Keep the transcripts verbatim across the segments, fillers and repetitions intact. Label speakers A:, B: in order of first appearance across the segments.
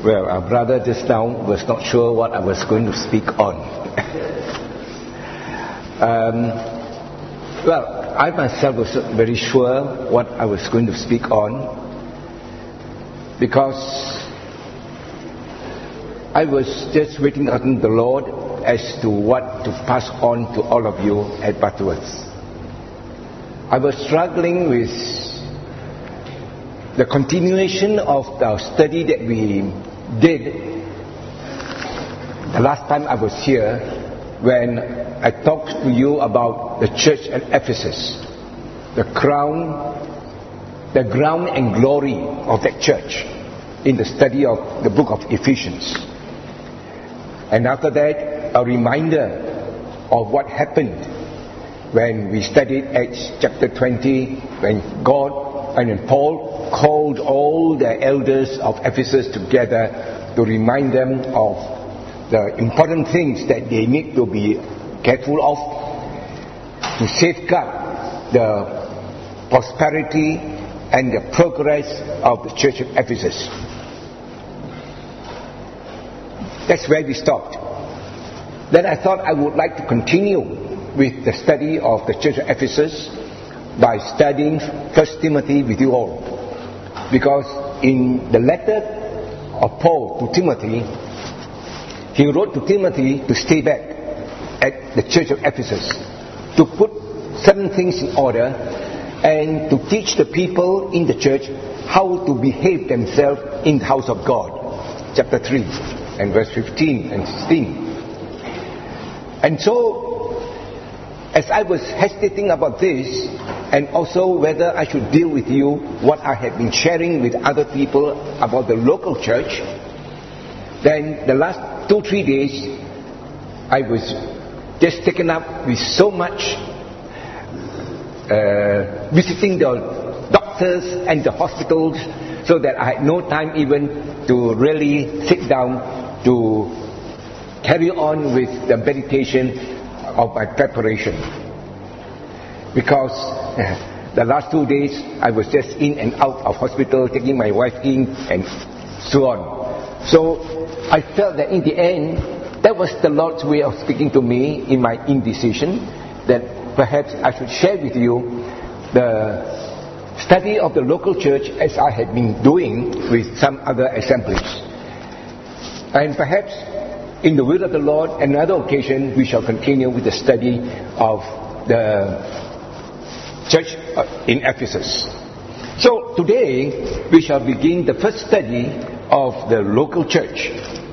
A: Well, our brother just now was not sure what I was going to speak on. um, well, I myself was very sure what I was going to speak on, because I was just waiting on the Lord as to what to pass on to all of you at Butterworth. I was struggling with the continuation of our study that we did the last time I was here, when I talked to you about the church at Ephesus, the crown, the ground and glory of that church, in the study of the book of Ephesians. And after that, a reminder of what happened when we studied Acts chapter twenty, when God and when Paul called all the elders of Ephesus together to remind them of the important things that they need to be careful of to safeguard the prosperity and the progress of the church of Ephesus. That's where we stopped. Then I thought I would like to continue with the study of the church of Ephesus by studying First Timothy with you all. Because in the letter of Paul to Timothy, he wrote to Timothy to stay back at the church of Ephesus, to put certain things in order, and to teach the people in the church how to behave themselves in the house of God. Chapter three and verse fifteen and sixteen. And so, as I was hesitating about this, and also whether I should deal with you what I had been sharing with other people about the local church, then the last two, three days, I was just taken up with so much uh, visiting the doctors and the hospitals, so that I had no time even to really sit down to carry on with the meditation of my preparation. Because uh, the last two days I was just in and out of hospital, taking my wife in and so on. So I felt that in the end, that was the Lord's way of speaking to me in my indecision, that perhaps I should share with you the study of the local church as I had been doing with some other assemblies. And perhaps in the will of the Lord, another occasion, we shall continue with the study of the church in Ephesus. So today, we shall begin the first study of the local church.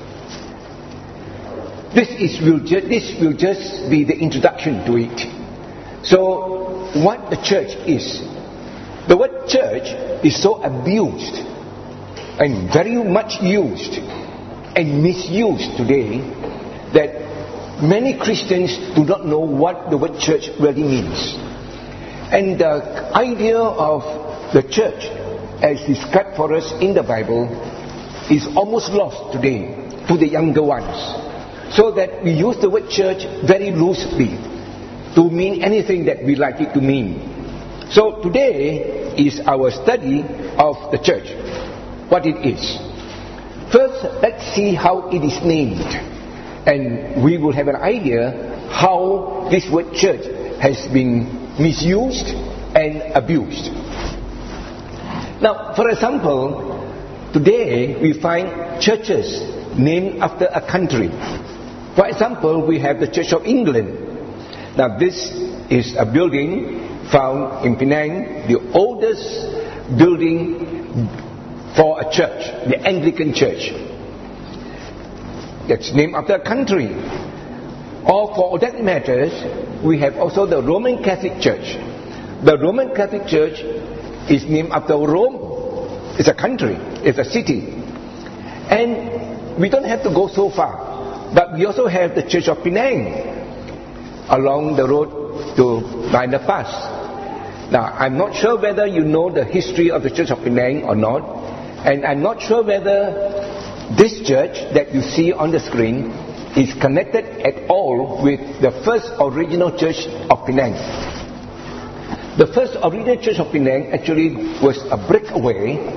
A: This is will ju- this will just be the introduction to it. So, what the church is. The word church is so abused and very much used and misused today that many Christians do not know what the word church really means. And the idea of the church as described for us in the Bible is almost lost today to the younger ones, so that we use the word church very loosely to mean anything that we like it to mean. So today is our study of the church, what it is. First, let's see how it is named, and we will have an idea how this word church has been misused and abused. Now, for example, today we find churches named after a country. For example, we have the Church of England. Now, this is a building found in Penang, the oldest building for a church, the Anglican Church. That's named after a country. Or for that matters, we have also the Roman Catholic Church. The Roman Catholic Church is named after Rome. It's a country, it's a city. And we don't have to go so far, but we also have the Church of Penang along the road to Minor Pass. Now, I'm not sure whether you know the history of the Church of Penang or not. And I'm not sure whether this church that you see on the screen is connected at all with the first original church of Penang. The first original church of Penang actually was a breakaway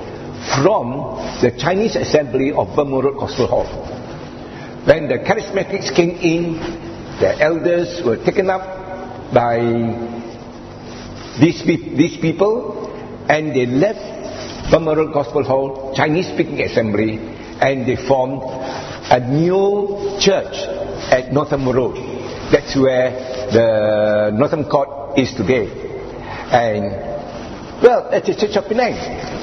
A: from the Chinese assembly of Balmoral Gospel Hall. When the charismatics came in, the elders were taken up by these, pe- these people, and they left Balmoral Gospel Hall, Chinese speaking assembly, and they formed a new church at Northam Road. That's where the Northam Court is today. And, well, that's the Church of Penang.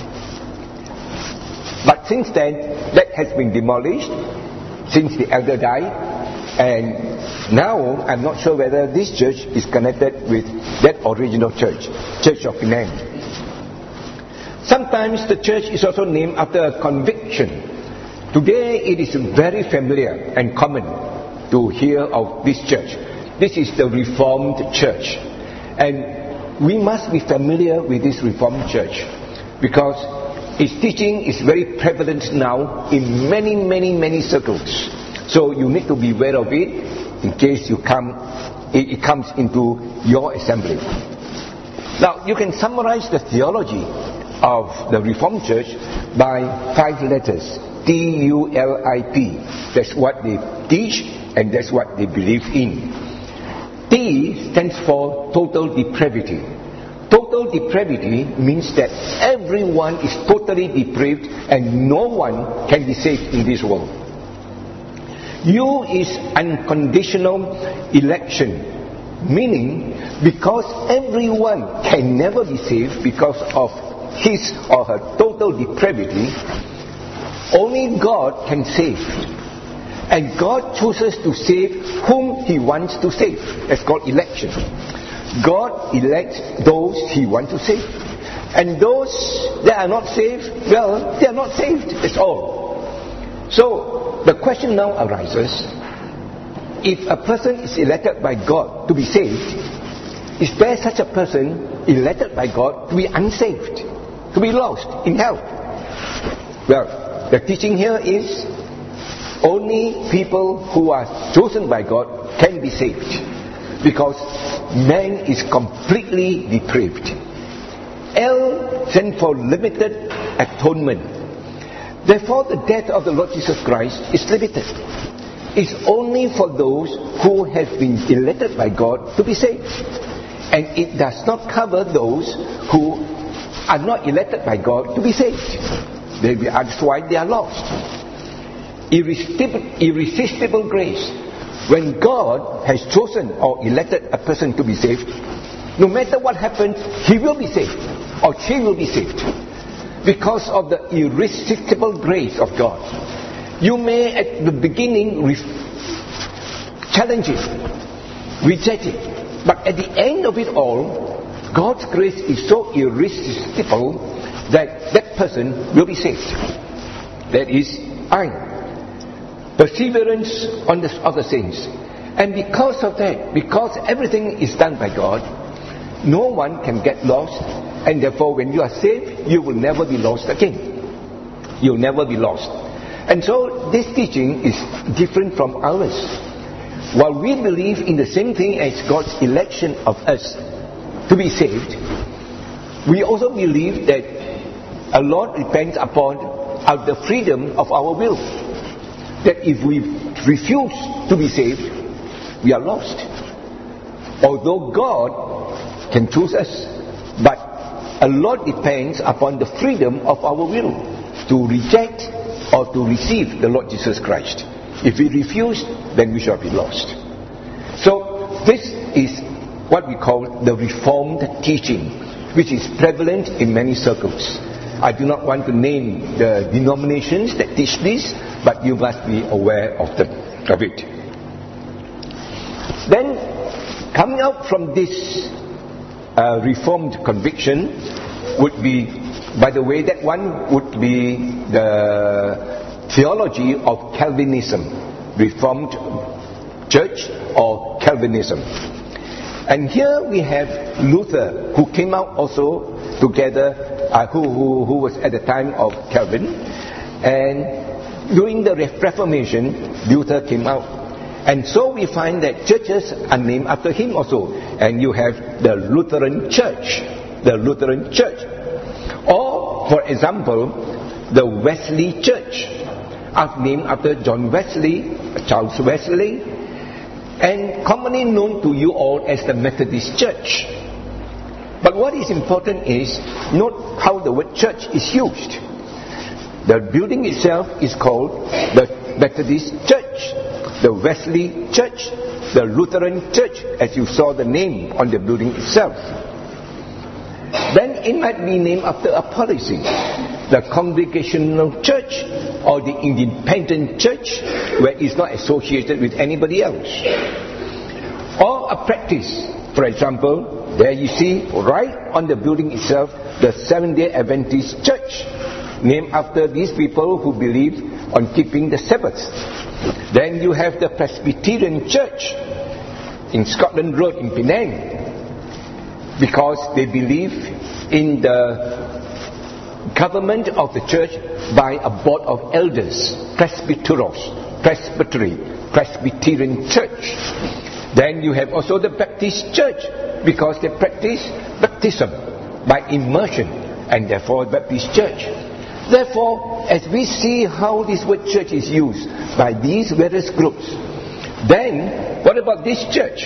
A: But since then, that has been demolished, since the elder died. And now, I'm not sure whether this church is connected with that original church, Church of Penang. Sometimes the church is also named after a conviction. Today, it is very familiar and common to hear of this church. This is the Reformed Church. And we must be familiar with this Reformed Church because its teaching is very prevalent now in many, many, many circles. So you need to be aware of it in case you come, it, it comes into your assembly. Now, you can summarize the theology of the Reformed Church by five letters. T U L I P. That's what they teach and that's what they believe in. T stands for total depravity. Total depravity means that everyone is totally depraved and no one can be saved in this world. U is unconditional election, meaning because everyone can never be saved because of his or her total depravity, only God can save. And God chooses to save whom He wants to save. That's called election. God elects those He wants to save. And those that are not saved, well, they are not saved. That's all. So, the question now arises, if a person is elected by God to be saved, is there such a person elected by God to be unsaved, to be lost in hell? Well, the teaching here is only people who are chosen by God can be saved because man is completely depraved. L stands for limited atonement. Therefore, the death of the Lord Jesus Christ is limited. It's only for those who have been elected by God to be saved. And it does not cover those who are not elected by God to be saved. They be, that's why they are lost. Irresistible, irresistible grace. When God has chosen or elected a person to be saved, no matter what happens, he will be saved or she will be saved because of the irresistible grace of God. You may at the beginning re- challenge it, reject it, but at the end of it all, God's grace is so irresistible that that person will be saved. That is I. Perseverance on the other saints. And because of that, because everything is done by God, no one can get lost, and therefore when you are saved, you will never be lost again. You'll never be lost. And so this teaching is different from ours. While we believe in the same thing as God's election of us to be saved, we also believe that a lot depends upon uh, the freedom of our will. That if we refuse to be saved, we are lost. Although God can choose us, but a lot depends upon the freedom of our will to reject or to receive the Lord Jesus Christ. If we refuse, then we shall be lost. So this is what we call the Reformed teaching, which is prevalent in many circles. I do not want to name the denominations that teach this, but you must be aware of, them, of it. Then, coming out from this uh, Reformed conviction would be, by the way, that one would be the theology of Calvinism, Reformed Church or Calvinism. And here we have Luther, who came out also together, uh, who, who, who was at the time of Calvin. And during the Reformation, Luther came out. And so we find that churches are named after him also. And you have the Lutheran Church, the Lutheran Church. Or, for example, the Wesley Church, named after John Wesley, Charles Wesley, and commonly known to you all as the Methodist Church. But what is important is, note how the word church is used. The building itself is called the Methodist Church, the Wesley Church, the Lutheran Church, as you saw the name on the building itself. Then it might be named after a policy, the Congregational Church or the Independent Church, where it's not associated with anybody else. Or a practice. For example, there you see right on the building itself, the Seventh-day Adventist Church, named after these people who believe on keeping the Sabbath. Then you have the Presbyterian Church in Scotland Road in Penang, because they believe in the government of the church by a board of elders, Presbyteros, Presbytery, Presbyterian Church. Then you have also the Baptist Church, because they practice baptism by immersion, and therefore Baptist Church. Therefore, as we see how this word church is used by these various groups, then what about this church?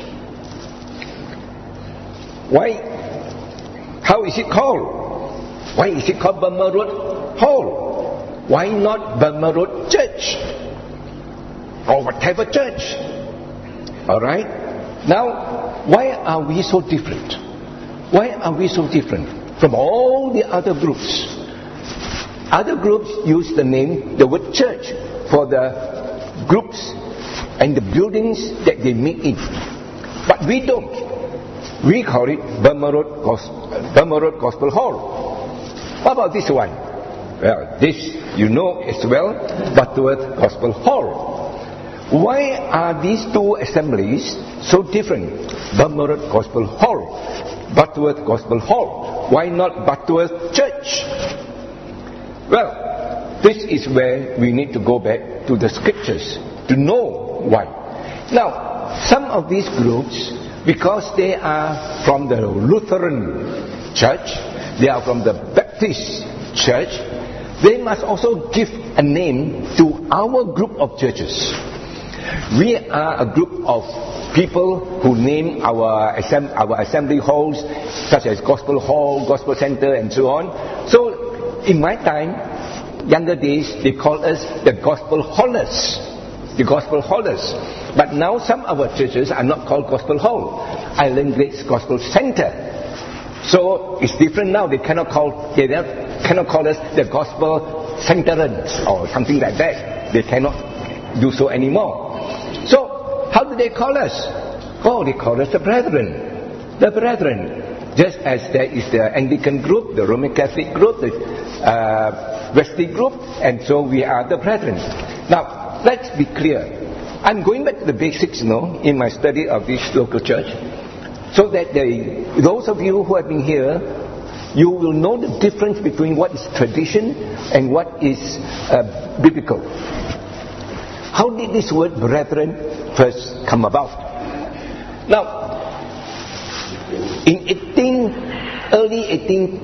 A: Why? How is it called? Why is it called Burma Road Hall? Why not Burma Road Church? Or whatever church? Alright? Now, why are we so different? Why are we so different from all the other groups? Other groups use the name, the word church, for the groups and the buildings that they meet in. But we don't. We call it Burma Road, Burma Road Gospel Hall. What about this one? Well, this you know as well, Butterworth Gospel Hall. Why are these two assemblies so different? Burma Road Gospel Hall, Butterworth Gospel Hall. Why not Butterworth Church? Well, this is where we need to go back to the scriptures to know why. Now, some of these groups, because they are from the Lutheran Church, they are from the Baptist Church, they must also give a name to our group of churches. We are a group of people who name our, assemb- our assembly halls, such as Gospel Hall, Gospel Center, and so on. So, in my time, younger days, they called us the Gospel Hallers. The Gospel Hallers. But now some of our churches are not called Gospel Hall. Island Grace Gospel Center. So it's different now. They cannot call they cannot call us the Gospel Centerans or something like that. They cannot do so anymore. So how do they call us? Oh, they call us the Brethren. The Brethren. Just as there is the Anglican group, the Roman Catholic group, the uh, Wesley group, and so we are the Brethren. Now, let's be clear. I'm going back to the basics, you know, in my study of this local church, so that they, those of you who have been here, you will know the difference between what is tradition and what is uh, biblical. How did this word brethren first come about? Now, in eighteen, early eighteenth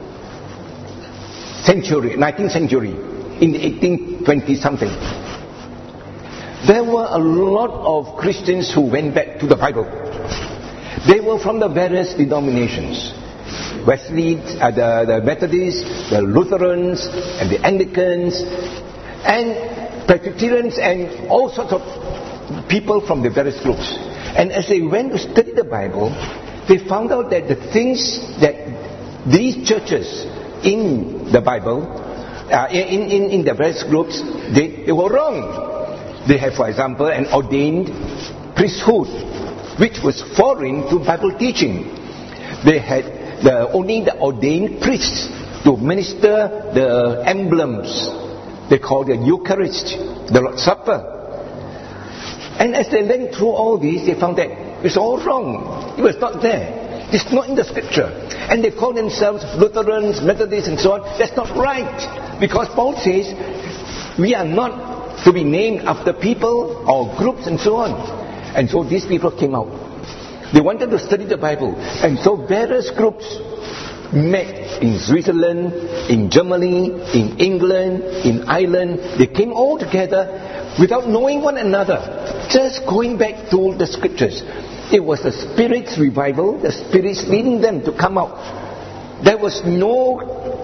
A: century, nineteenth century, in the eighteen twenty something, there were a lot of Christians who went back to the Bible. They were from the various denominations. Wesley, uh, the, the Methodists, the Lutherans, and the Anglicans, and Presbyterians, and all sorts of people from the various groups. And as they went to study the Bible, they found out that the things that these churches in the Bible, uh, in, in, in the various groups, they, they were wrong. They have, for example, an ordained priesthood, which was foreign to Bible teaching. They had the, only the ordained priests to minister the emblems. They call the Eucharist, the Lord's Supper. And as they went through all these, they found that it's all wrong. It was not there. It's not in the scripture. And they call themselves Lutherans, Methodists, and so on. That's not right. Because Paul says, we are not to be named after people or groups and so on. And so these people came out. They wanted to study the Bible. And so various groups met in Switzerland, in Germany, in England, in Ireland. They came all together without knowing one another, just going back to the scriptures. It was the Spirit's revival, the Spirit's leading them to come out. There was no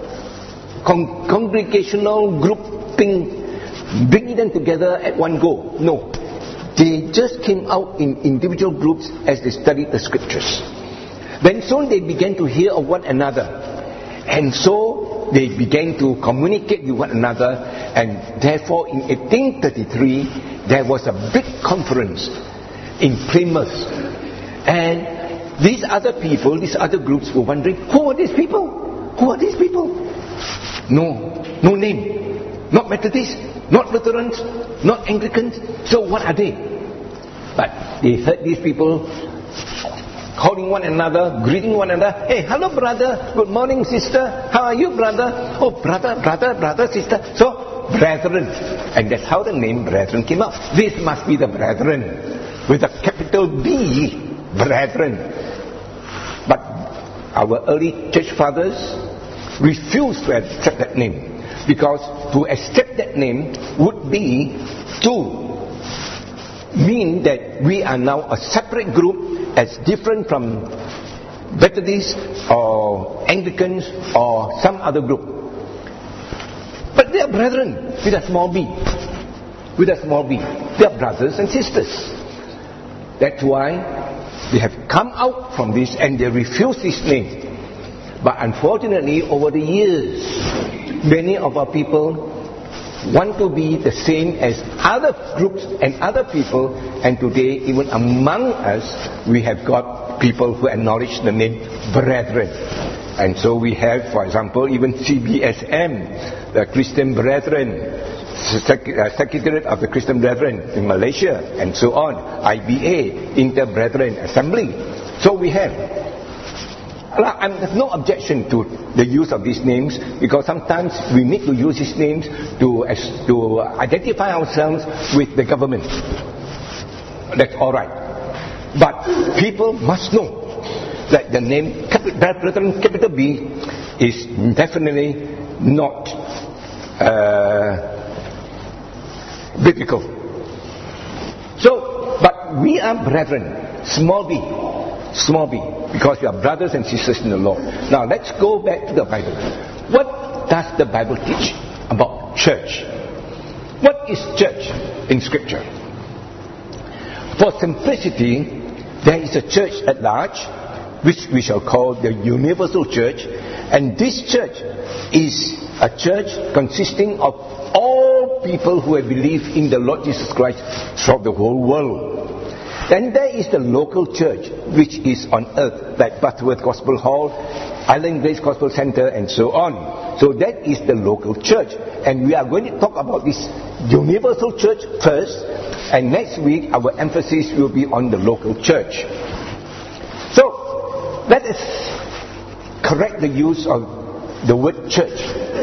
A: con- congregational grouping, bringing them together at one go. No. They just came out in individual groups as they studied the scriptures. Then soon they began to hear of one another. And so they began to communicate with one another. And therefore in eighteen thirty-three, there was a big conference in Plymouth. And these other people, these other groups were wondering, who are these people? Who are these people? No, no name. Not Methodists, not Lutherans, not Anglicans. So what are they? But they heard these people calling one another, greeting one another. Hey, hello brother, good morning sister, how are you brother? Oh brother, brother, brother, sister. So, brethren. And that's how the name brethren came out. This must be the brethren, with a capital B, brethren. But our early church fathers refused to accept that name, because to accept that name would be to mean that we are now a separate group, as different from Methodists or Anglicans or some other group. But they are brethren with a small b. With a small b. They are brothers and sisters. That's why they have come out from this and they refuse this name. But unfortunately, over the years, many of our people want to be the same as other groups and other people, and today even among us we have got people who acknowledge the name brethren. And so we have, for example, even C B S M, the Christian Brethren, Secretariat of the Christian Brethren in Malaysia, and so on. I B A, Inter Brethren Assembly. So we have. I have no objection to the use of these names, because sometimes we need to use these names to, as, to identify ourselves with the government. That's alright. But people must know that the name Brethren, capital B, is definitely not uh, biblical. So, but we are brethren, small b, small b, because we are brothers and sisters in the Lord. Now let's go back to the Bible. What does the Bible teach about church? What is church in Scripture? For simplicity, there is a church at large, which we shall call the universal church, and this church is a church consisting of all people who have believed in the Lord Jesus Christ throughout the whole world. Then there is the local church, which is on earth, like Butterworth Gospel Hall, Island Grace Gospel Center, and so on. So that is the local church. And we are going to talk about this universal church first, and next week our emphasis will be on the local church. So, let us correct the use of the word church.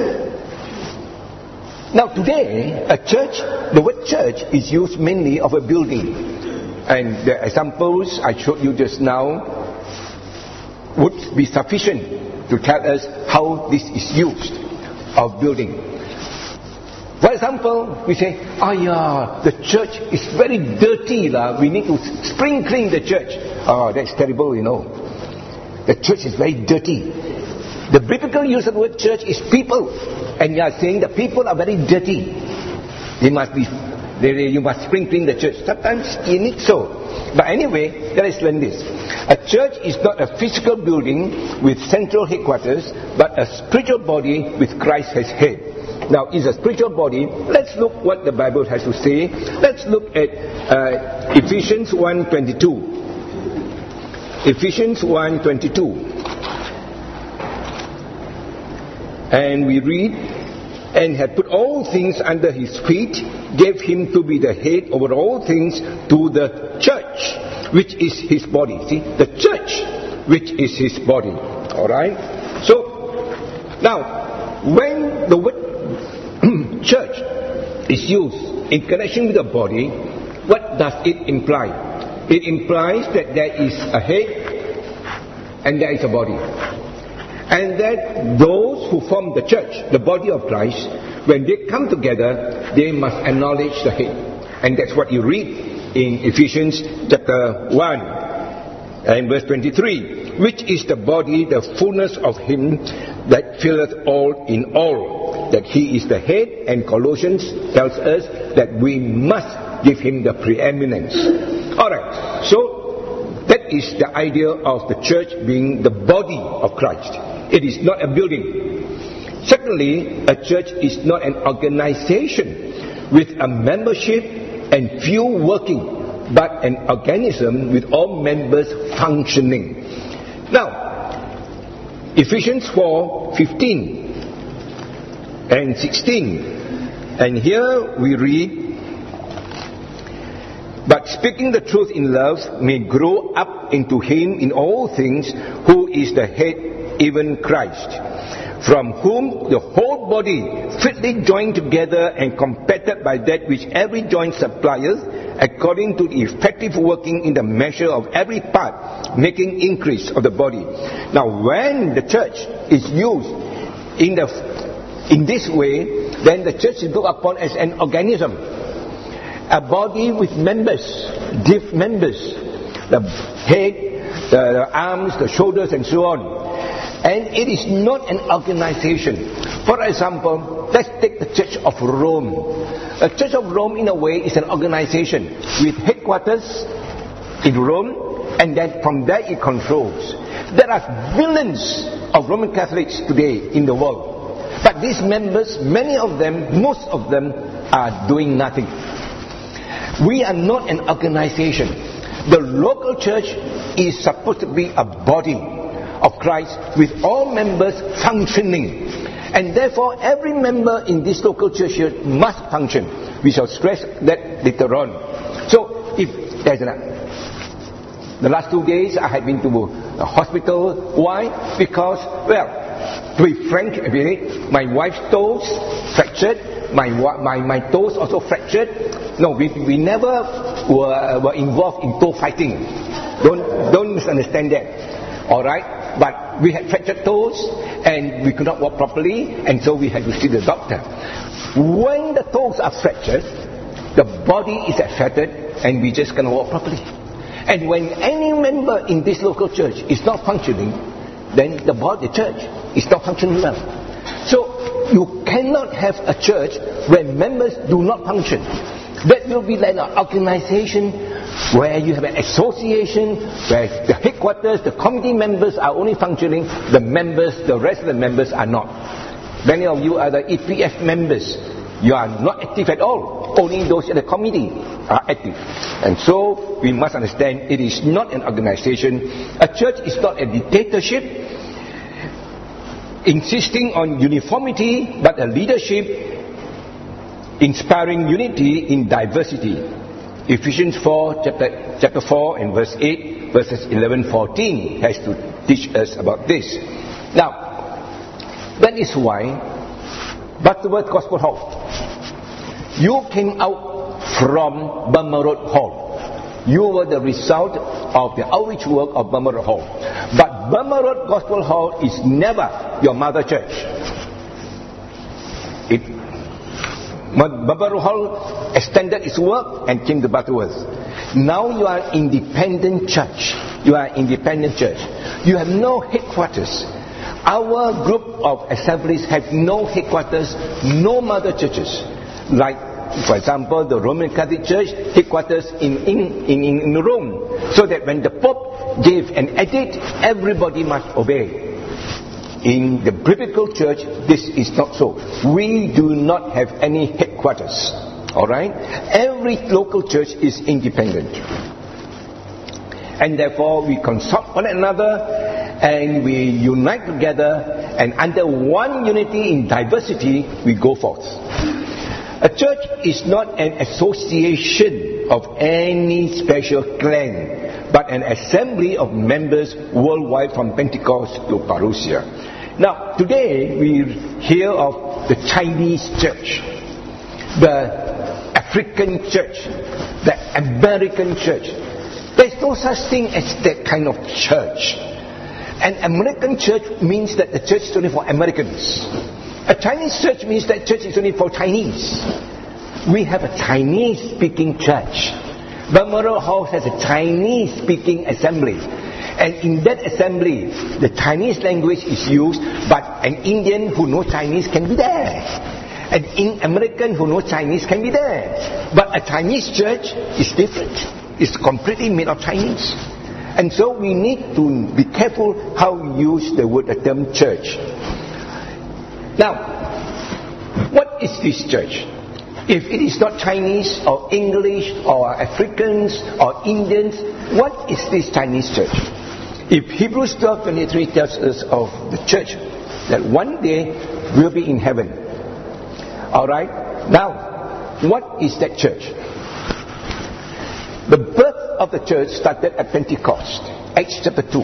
A: Now today, a church, the word church is used mainly of a building. And the examples I showed you just now would be sufficient to tell us how this is used, of building. For example, we say, oh yeah, the church is very dirty, lah. We need to spring clean the church. Oh, that's terrible, you know. The church is very dirty. The biblical use of the word church is people. And you are saying the people are very dirty. They must be They, you must spring clean the church. Sometimes you need so. But anyway, let us learn this. A church is not a physical building with central headquarters, but a spiritual body with Christ as head. Now, it's a spiritual body. Let's look what the Bible has to say. Let's look at uh, Ephesians one twenty-two. Ephesians one twenty-two. And we read, and had put all things under his feet, gave him to be the head over all things to the church, which is his body. See, the church, which is his body. Alright? So, now, when the word church is used in connection with the body, what does it imply? It implies that there is a head and there is a body. And that those who form the church, the body of Christ, when they come together, they must acknowledge the head. And that's what you read in Ephesians chapter one and verse twenty-three, which is the body, the fullness of him that filleth all in all. That he is the head, and Colossians tells us that we must give him the preeminence. Alright, so that is the idea of the church being the body of Christ. It is not a building. Secondly, a church is not an organization with a membership and few working, but an organism with all members functioning. Now, Ephesians four fifteen and sixteen, and here we read, but speaking the truth in love may grow up into him in all things, who is the head, even Christ, from whom the whole body fitly joined together and compacted by that which every joint supplieth, according to the effective working in the measure of every part, making increase of the body. Now when the church is used in the in this way, then the church is looked upon as an organism, a body with members, diff members, the head, the, the arms, the shoulders, and so on. And it is not an organization. For example, let's take the Church of Rome. The Church of Rome, in a way, is an organization with headquarters in Rome, and then from there it controls. There are billions of Roman Catholics today in the world. But these members, many of them, most of them, are doing nothing. We are not an organization. The local church is supposed to be a body of Christ with all members functioning. And therefore, every member in this local church must function. We shall stress that later on. So, if there's an... The last two days, I had been to the hospital. Why? Because, well, to be frank, my wife's toes fractured. My my my toes also fractured. No, we we never were were involved in toe fighting. Don't don't misunderstand that. All right, but we had fractured toes and we could not walk properly, and so we had to see the doctor. When the toes are fractured, the body is affected, and we just cannot walk properly. And when any member in this local church is not functioning, then the body, the church, is not functioning well. So you cannot have a church where members do not function. That will be like an organization where you have an association where the headquarters, the committee members are only functioning, the members, the rest of the members are not. Many of you are the E P F members. You are not active at all. Only those in the committee are active. And so we must understand it is not an organization. A church is not a dictatorship insisting on uniformity, but a leadership inspiring unity in diversity. Ephesians four, chapter, chapter four and verse eight, verses eleven to fourteen has to teach us about this. Now, that is why Butterworth Gospel Hall, you came out from Burma Road Hall. You were the result of the outreach work of Burma Road Hall. But Burma Road Gospel Hall is never your mother church. It, Burma Road Hall extended its work and came to Butterworth. Now you are independent church. You are independent church. You have no headquarters. Our group of assemblies have no headquarters, no mother churches. Like, for example, the Roman Catholic Church headquarters in, in, in, in Rome. So that when the Pope gave an edict, everybody must obey. In the biblical church, this is not so. We do not have any headquarters. Alright? Every local church is independent. And therefore, we consult one another, and we unite together, and under one unity in diversity, we go forth. A church is not an association of any special clan, but an assembly of members worldwide from Pentecost to Parousia. Now, today we hear of the Chinese church, the African church, the American church. There's no such thing as that kind of church. An American church means that the church is only for Americans. A Chinese church means that church is only for Chinese. We have a Chinese-speaking church. Balmoral House has a Chinese-speaking assembly. And in that assembly, the Chinese language is used, but an Indian who knows Chinese can be there. An in American who knows Chinese can be there. But a Chinese church is different. It's completely made of Chinese. And so we need to be careful how we use the word, the term church. Now, what is this church? If it is not Chinese or English or Africans or Indians, what is this Chinese church? If Hebrews twelve twenty-three tells us of the church that one day will be in heaven. Alright? Now, what is that church? The birth of the church started at Pentecost, Acts chapter two.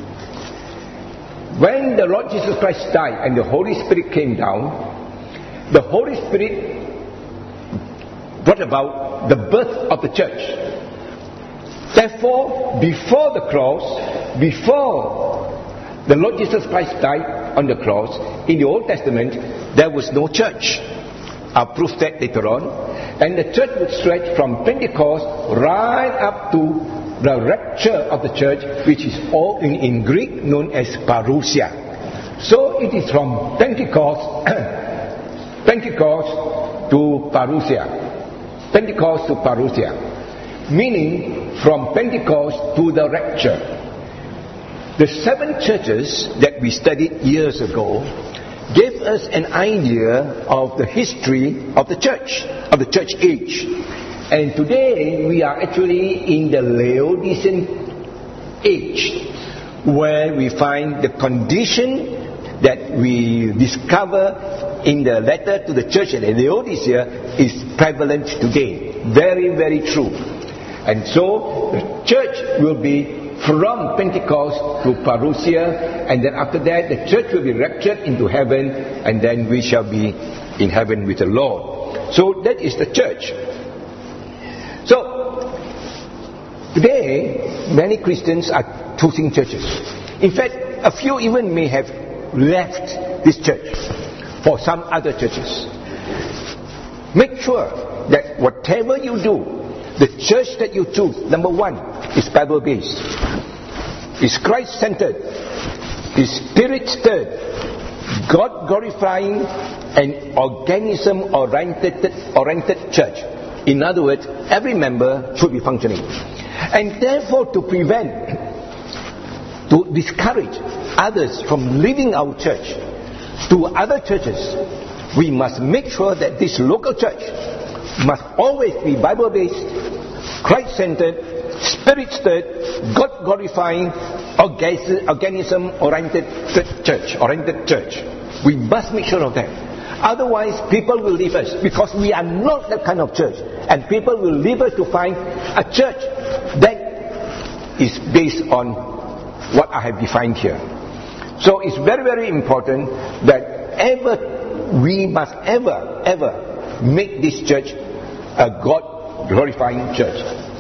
A: When the Lord Jesus Christ died and the Holy Spirit came down, the Holy Spirit brought about the birth of the church. Therefore, before the cross, before the Lord Jesus Christ died on the cross, in the Old Testament, there was no church. I'll prove that later on. And the church would stretch from Pentecost right up to the rapture of the church, which is all in, in Greek known as parousia. So it is from Pentecost, Pentecost to parousia. Pentecost to parousia, meaning from Pentecost to the rapture. The seven churches that we studied years ago gave us an idea of the history of the church, of the church age. And today we are actually in the Laodicean age, where we find the condition that we discover in the letter to the church at Laodicea is prevalent today. Very, very true. And so the church will be from Pentecost to parousia, and then after that the church will be raptured into heaven, and then we shall be in heaven with the Lord. So that is the church. So today many Christians are choosing churches. In fact, a few even may have left this church for some other churches. Make sure that whatever you do, the church that you choose, number one, is Bible-based, is Christ-centered, is Spirit-stirred, God-glorifying, and organism-oriented oriented church. In other words, every member should be functioning. And therefore, to prevent, to discourage others from leaving our church to other churches, we must make sure that this local church must always be Bible-based, Christ-centered, Spirit-stirred, God-glorifying, organism-oriented church, oriented church. We must make sure of that. Otherwise, people will leave us, because we are not that kind of church. And people will leave us to find a church that is based on what I have defined here. So it's very, very important that ever we must ever, ever make this church a God-glorifying church.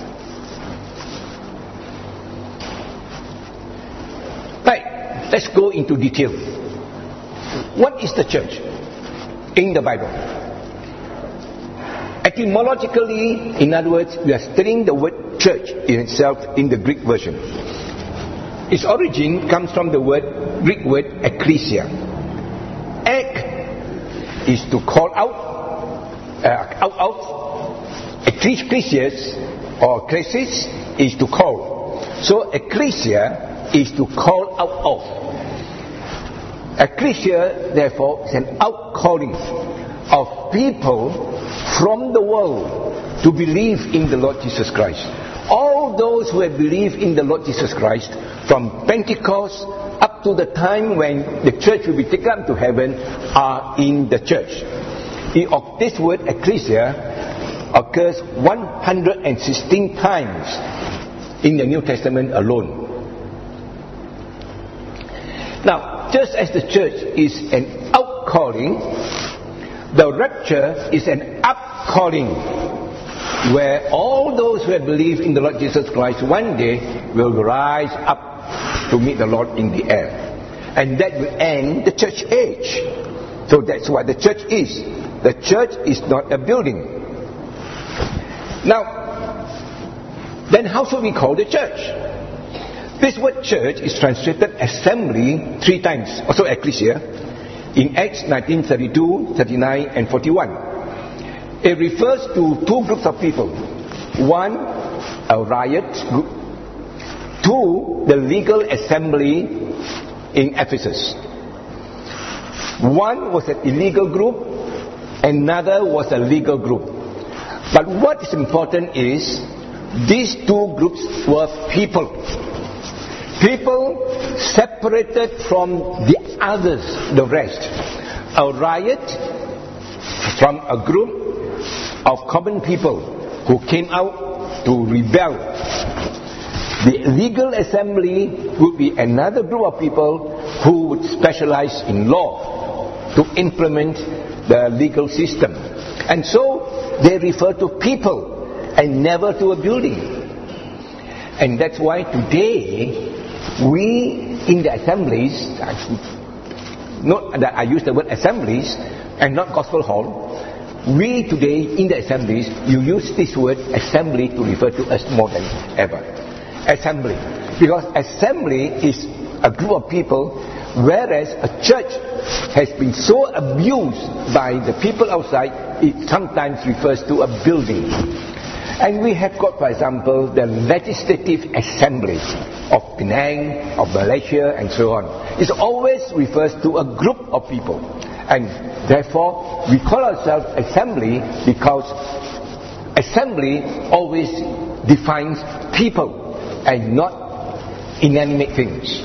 A: Right, let's go into detail. What is the church in the Bible? Etymologically, in other words, we are studying the word church in itself in the Greek version. Its origin comes from the word Greek word ecclesia. Ek is to call out, uh, out, out. Ecclesias or ecclesis is to call. So ecclesia is to call out of. Ecclesia, therefore, is an outcalling of people from the world to believe in the Lord Jesus Christ. All those who have believed in the Lord Jesus Christ from Pentecost up to the time when the church will be taken up to heaven are in the church. This word ecclesia occurs one hundred sixteen times in the New Testament alone. Now, just as the church is an outcalling, the rapture is an upcalling, where all those who have believed in the Lord Jesus Christ one day will rise up to meet the Lord in the air. And that will end the church age. So that's what the church is. The church is not a building. Now, then how should we call the church? This word church is translated assembly three times, also ecclesia, in Acts nineteen thirty-two, thirty-nine and forty-one. It refers to two groups of people. One, a riot group. Two, the legal assembly in Ephesus. One was an illegal group, another was a legal group. But what is important is, these two groups were people. People separated from the others, the rest. A riot from a group of common people who came out to rebel. The legal assembly would be another group of people who would specialize in law to implement the legal system. And so they refer to people and never to a building. And that's why today we in the assemblies, not that I use the word assemblies and not gospel hall, we today in the assemblies, you use this word assembly to refer to us more than ever. Assembly. Because assembly is a group of people, whereas a church has been so abused by the people outside, it sometimes refers to a building. And we have got, for example, the Legislative Assembly of Penang, of Malaysia, and so on. It always refers to a group of people. And therefore, we call ourselves assembly because assembly always defines people and not inanimate things.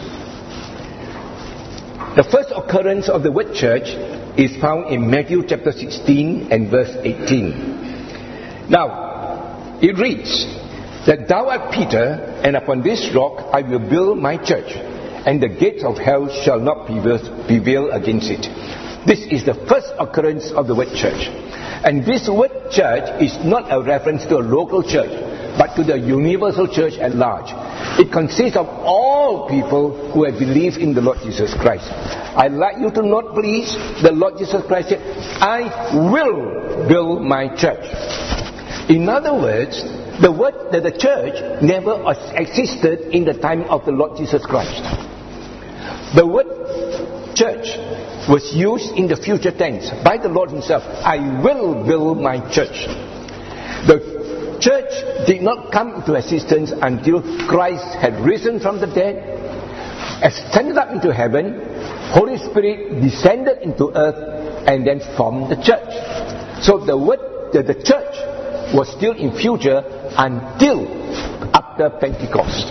A: The first occurrence of the word church is found in Matthew chapter sixteen and verse eighteen. Now, it reads that thou art Peter, and upon this rock I will build my church, and the gates of hell shall not prevail against it. This is the first occurrence of the word church. And this word church is not a reference to a local church, but to the universal church at large. It consists of all people who have believed in the Lord Jesus Christ. I'd like you to note, please, the Lord Jesus Christ said, I will build my church. In other words, the word that the church never existed in the time of the Lord Jesus Christ. The word church was used in the future tense by the Lord himself. I will build my church. The church did not come into existence until Christ had risen from the dead, ascended up into heaven, Holy Spirit descended into earth, and then formed the church. So the word the, the church was still in future until after Pentecost.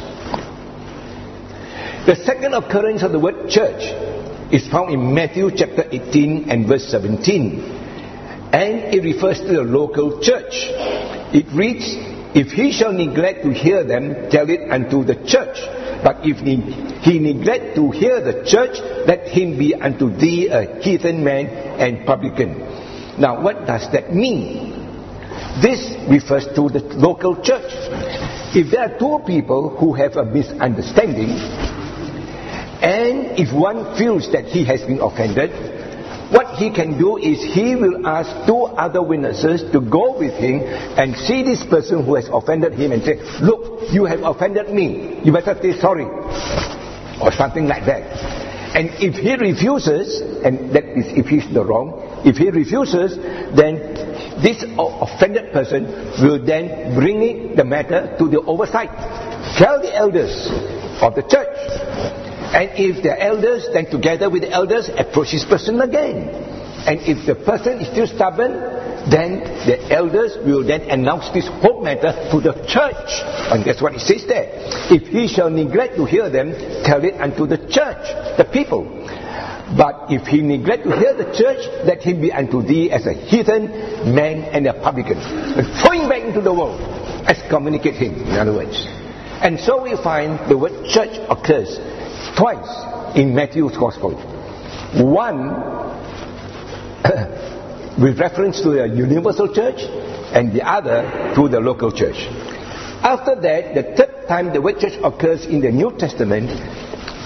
A: The second occurrence of the word church is found in Matthew chapter eighteen and verse seventeen, and it refers to the local church. It reads, if he shall neglect to hear them, tell it unto the church. But if he, he neglect to hear the church, let him be unto thee a heathen man and publican. Now, what does that mean? This refers to the local church. If there are two people who have a misunderstanding, and if one feels that he has been offended, what he can do is he will ask two other witnesses to go with him and see this person who has offended him and say, look, you have offended me, you better say sorry, or something like that. And if he refuses, and that is if he's the wrong, if he refuses, then this offended person will then bring it, the matter to the oversight. Tell the elders of the church. And if the elders, then together with the elders, approach this person again. And if the person is still stubborn, then the elders will then announce this whole matter to the church. And that's what it says there. If he shall neglect to hear them, tell it unto the church, the people. But if he neglect to hear the church, let him be unto thee as a heathen man and a publican. And throw him back into the world. Excommunicate him, in other words. And so we find the word church occurs twice in Matthew's Gospel. One with reference to the universal church, and the other to the local church. After that, the third time the word church occurs in the New Testament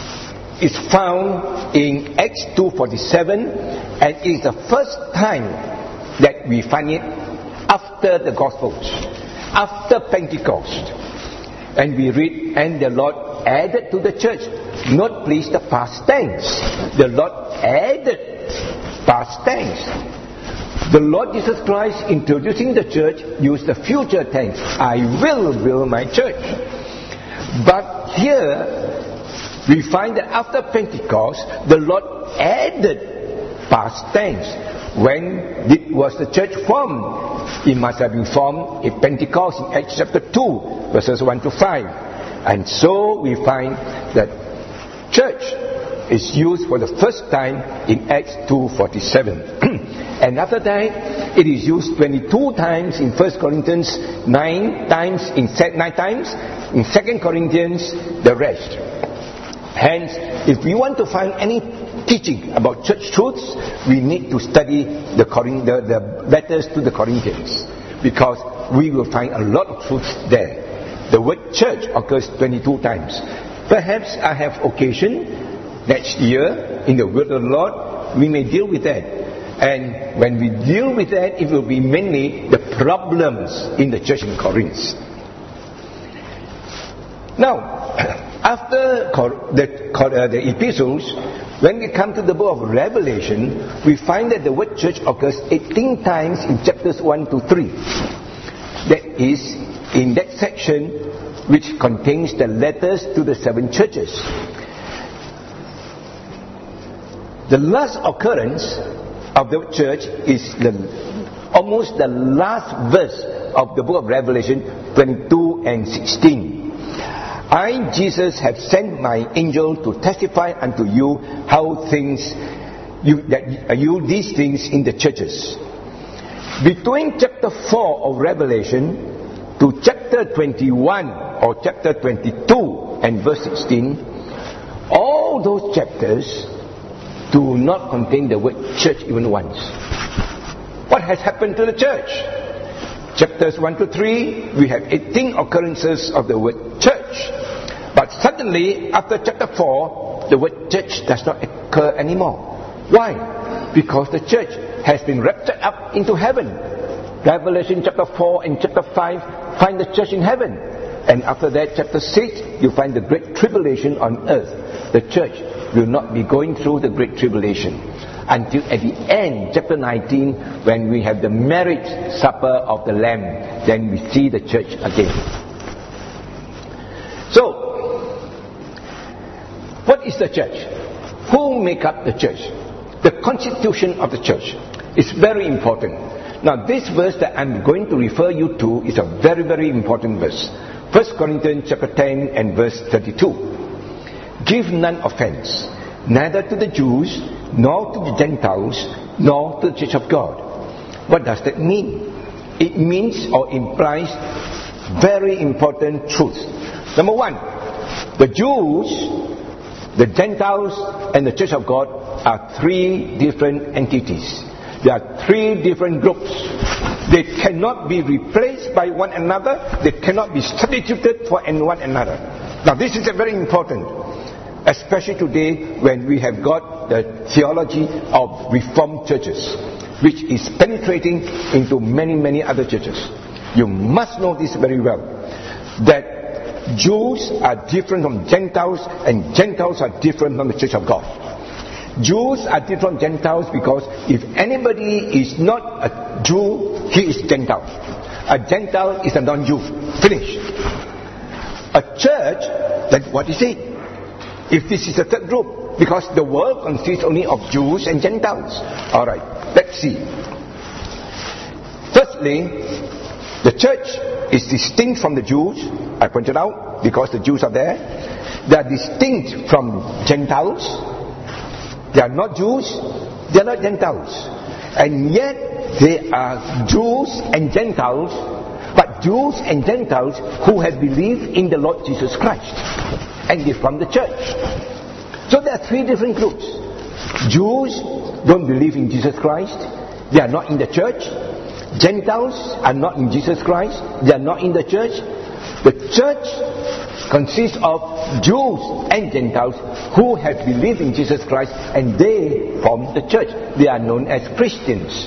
A: is found in Acts two forty-seven, and it is the first time that we find it after the Gospels, after Pentecost. And we read, and the Lord added to the church. Note please the past tense. The Lord added, past tense. The Lord Jesus Christ introducing the church used the future tense. I will build my church. But here we find that after Pentecost, the Lord added past tense. When did, was the church formed? It must have been formed at Pentecost in Acts chapter two, verses one to five. And so we find that church is used for the first time in Acts two forty-seven. And after that, it is used twenty-two times in First Corinthians, nine times in nine times in Second Corinthians, the rest. Hence, if we want to find any teaching about church truths, we need to study the, the, the letters to the Corinthians, because we will find a lot of truths there. The word church occurs twenty-two times. Perhaps I have occasion next year in the Word of the Lord, we may deal with that. And when we deal with that, it will be mainly the problems in the church in Corinth. Now, after the, uh, the epistles, when we come to the book of Revelation, we find that the word church occurs eighteen times in chapters one to three. That is, in that section which contains the letters to the seven churches. The last occurrence of the church is the, almost the last verse of the book of Revelation twenty-two and sixteen. I, Jesus, have sent my angel to testify unto you how things, you, that you these things in the churches. Between chapter four of Revelation to chapter twenty-one or chapter twenty-two and verse sixteen, all those chapters do not contain the word church even once. What has happened to the church? Chapters one to three, we have eighteen occurrences of the word church. But suddenly, after chapter four, the word church does not occur anymore. Why? Because the church has been raptured up into heaven. Revelation chapter four and chapter five find the church in heaven. And after that, chapter six, you find the great tribulation on earth. The church will not be going through the great tribulation until at the end, chapter nineteen, when we have the marriage supper of the Lamb. Then we see the church again. So, what is the church? Who make up the church? The constitution of the church is very important. Now, this verse that I'm going to refer you to is a very, very important verse. First Corinthians chapter ten and verse thirty-two. Give none offense, neither to the Jews, nor to the Gentiles, nor to the church of God. What does that mean? It means or implies very important truths. Number one, the Jews, the Gentiles, and the church of God are three different entities. There are three different groups. They cannot be replaced by one another. They cannot be substituted for one another. Now this is very important, especially today when we have got the theology of Reformed churches, which is penetrating into many, many other churches. You must know this very well, that Jews are different from Gentiles, and Gentiles are different from the church of God. Jews are different from Gentiles because if anybody is not a Jew, he is Gentile. A Gentile is a non-Jew. Finish. A church, then what is it? If this is a third group, because the world consists only of Jews and Gentiles. Alright, let's see. Firstly, the church is distinct from the Jews, I pointed out, because the Jews are there. They are distinct from Gentiles. They are not Jews, they are not Gentiles. And yet, they are Jews and Gentiles, but Jews and Gentiles who have believed in the Lord Jesus Christ. And they from the church. So there are three different groups. Jews don't believe in Jesus Christ. They are not in the church. Gentiles are not in Jesus Christ. They are not in the church. The church consists of Jews and Gentiles who have believed in Jesus Christ, and they form the church. They are known as Christians.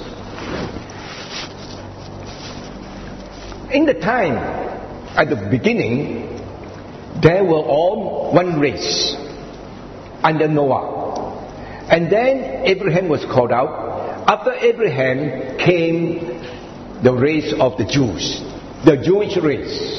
A: In the time, at the beginning, there were all one race under Noah. And then Abraham was called out. After Abraham came the race of the Jews, the Jewish race.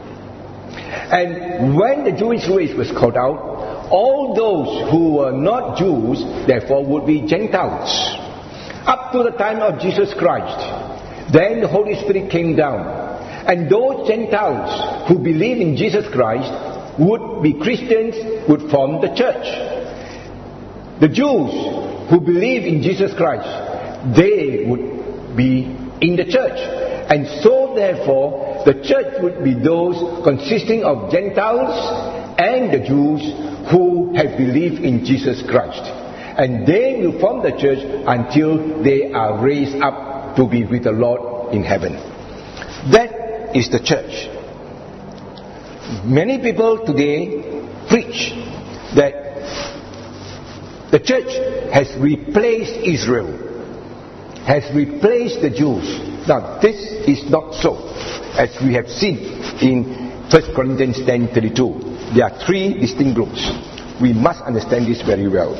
A: And when the Jewish race was called out, all those who were not Jews, therefore, would be Gentiles. Up to the time of Jesus Christ, then the Holy Spirit came down. And those Gentiles who believe in Jesus Christ would be Christians, would form the church. The Jews who believe in Jesus Christ, they would be in the church. And so therefore, the church would be those consisting of Gentiles and the Jews who have believed in Jesus Christ. And they will form the church until they are raised up to be with the Lord in heaven. That is the church. Many people today preach that the church has replaced Israel, has replaced the Jews. Now this is not so, as we have seen in First Corinthians ten thirty-two. There are three distinct groups. We must understand this very well.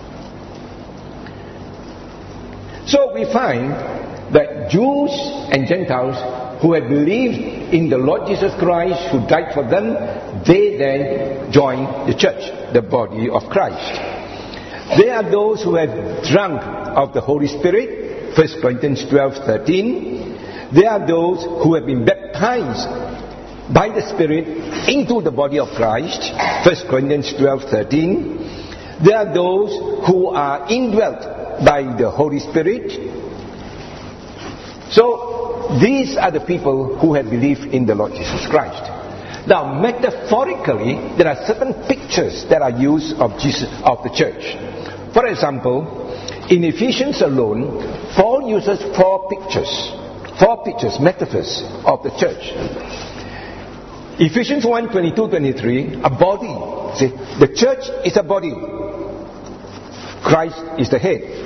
A: So we find that Jews and Gentiles who have believed in the Lord Jesus Christ, who died for them, they then join the church, the body of Christ. They are those who have drunk of the Holy Spirit, First Corinthians twelve thirteen. They are those who have been baptized by the Spirit into the body of Christ, First Corinthians twelve thirteen. They are those who are indwelt by the Holy Spirit. So these are the people who have believed in the Lord Jesus Christ. Now, metaphorically, there are certain pictures that are used of Jesus, of the church. For example, in Ephesians alone, Paul uses four pictures, four pictures, metaphors of the church. Ephesians one twenty-two twenty-three, a body. See, the church is a body. Christ is the head.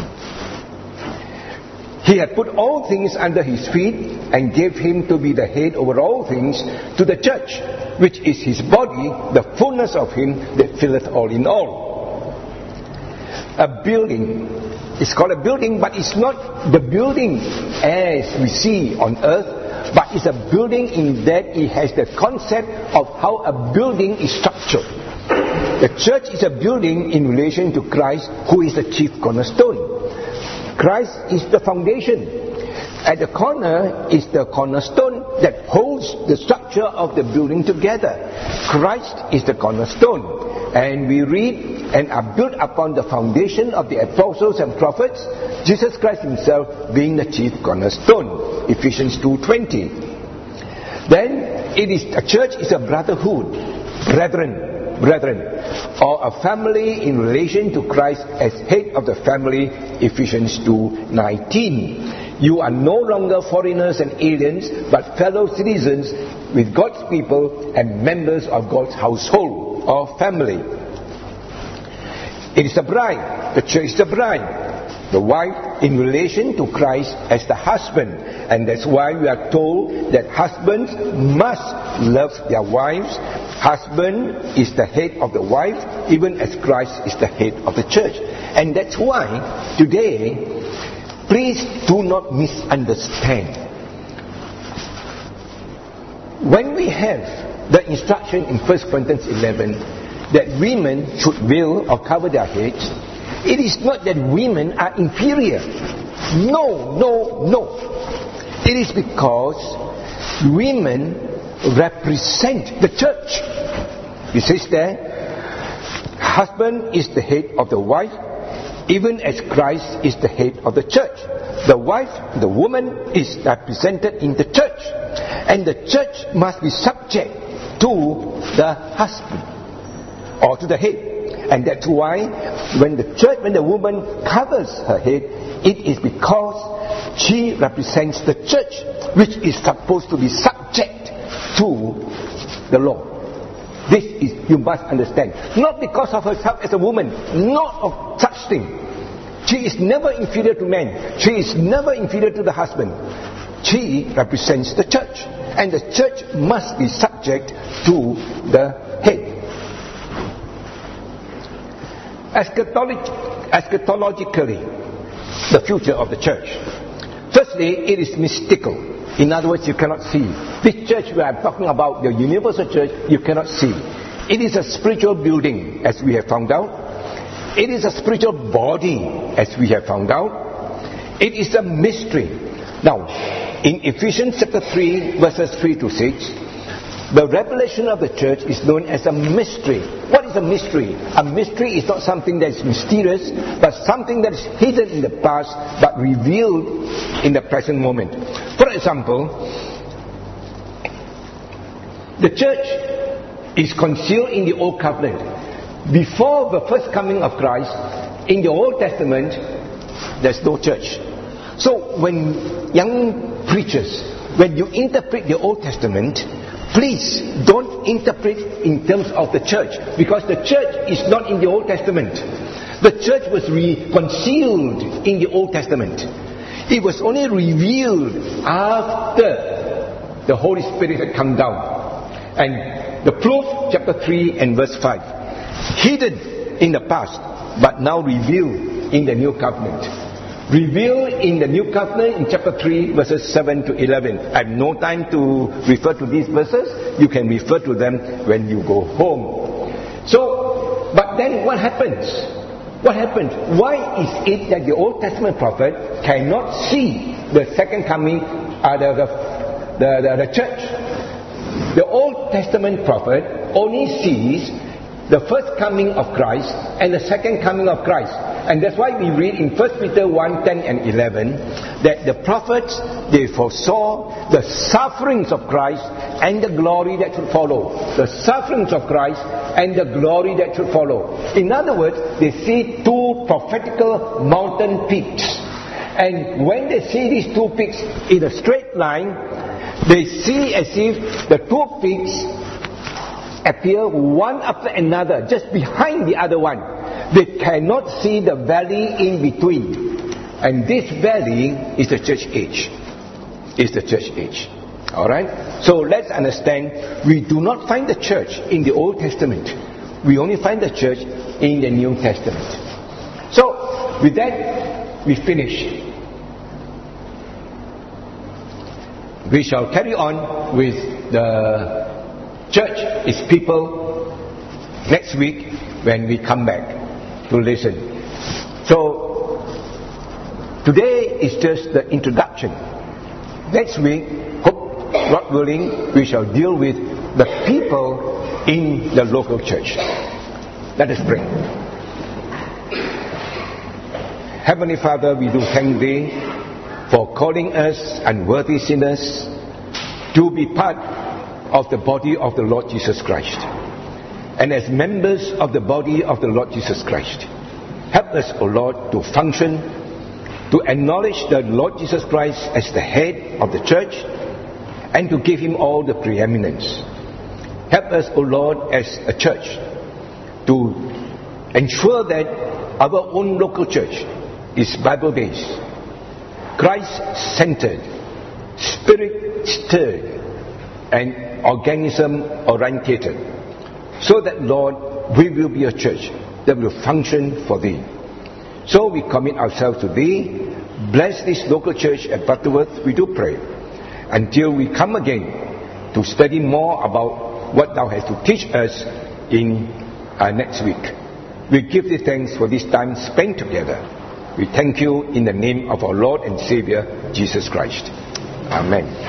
A: He had put all things under his feet and gave him to be the head over all things to the church, which is his body, the fullness of him that filleth all in all. A building is called a building, but it's not the building as we see on earth, but it's a building in that it has the concept of how a building is structured. The church is a building in relation to Christ, who is the chief cornerstone. Christ is the foundation. At the corner is the cornerstone that holds the structure of the building together. Christ is the cornerstone. And we read, and are built upon the foundation of the apostles and prophets, Jesus Christ himself being the chief cornerstone. Ephesians two twenty. Then it is a church is a brotherhood, brethren. Brethren, or a family in relation to Christ as head of the family, Ephesians two nineteen. You are no longer foreigners and aliens, but fellow citizens with God's people and members of God's household or family. It is the bride, the church is the bride, the wife in relation to Christ as the husband. And that's why we are told that husbands must love their wives. Husband is the head of the wife, even as Christ is the head of the church. And that's why today, please do not misunderstand. When we have the instruction in First Corinthians eleven that women should veil or cover their heads, it is not that women are inferior. No, no, no. It is because women represent the church. It says there, husband is the head of the wife, even as Christ is the head of the church. The wife, the woman, is represented in the church, and the church must be subject to the husband or to the head. And that's why when the church, when the woman covers her head, it is because she represents the church, which is supposed to be subject to the law. This is, you must understand. Not because of herself as a woman, not of such thing. She is never inferior to men. She is never inferior to the husband. She represents the church. And the church must be subject to the head. Eschatolog- eschatologically, the future of the church. Firstly, it is mystical. In other words, you cannot see. This church where I'm talking about, the universal church, you cannot see. It is a spiritual building, as we have found out. It is a spiritual body, as we have found out. It is a mystery. Now, in Ephesians chapter three, verses three to six, the revelation of the church is known as a mystery. What is a mystery? A mystery is not something that is mysterious, but something that is hidden in the past, but revealed in the present moment. For example, the church is concealed in the Old Covenant. Before the first coming of Christ, in the Old Testament, there's no church. So when young preachers, when you interpret the Old Testament, please don't interpret in terms of the church, because the church is not in the Old Testament. The church was re- concealed in the Old Testament. It was only revealed after the Holy Spirit had come down. And the proof, chapter three and verse five. Hidden in the past, but now revealed in the New Covenant. Revealed in the New Covenant in chapter three, verses seven to eleven. I have no time to refer to these verses. You can refer to them when you go home. So, but then what happens? What happens? Why is it that the Old Testament prophet cannot see the second coming of the, the, the, the church? The Old Testament prophet only sees the first coming of Christ and the second coming of Christ. And that's why we read in First Peter one, ten and eleven that the prophets, they foresaw the sufferings of Christ and the glory that should follow. The sufferings of Christ and the glory that should follow. In other words, they see two prophetical mountain peaks. And when they see these two peaks in a straight line, they see as if the two peaks appear one after another, just behind the other one. They cannot see the valley in between. And this valley is the church age. Is the church age. Alright? So let's understand, we do not find the church in the Old Testament. We only find the church in the New Testament. So, with that, we finish. We shall carry on with the church, its people, next week when we come back to listen. So, today is just the introduction. Next week, hope, God willing, we shall deal with the people in the local church. Let us pray. Heavenly Father, we do thank Thee for calling us unworthy sinners to be part of the body of the Lord Jesus Christ. And as members of the body of the Lord Jesus Christ, help us, O Lord, to function, to acknowledge the Lord Jesus Christ as the head of the church, and to give Him all the preeminence. Help us, O Lord, as a church, to ensure that our own local church is Bible-based, Christ-centered, Spirit-stirred, and organism-orientated. So that, Lord, we will be a church that will function for Thee. So we commit ourselves to Thee. Bless this local church at Butterworth, we do pray, until we come again to study more about what Thou hast to teach us in uh, next week. We give Thee thanks for this time spent together. We thank You in the name of our Lord and Savior, Jesus Christ. Amen.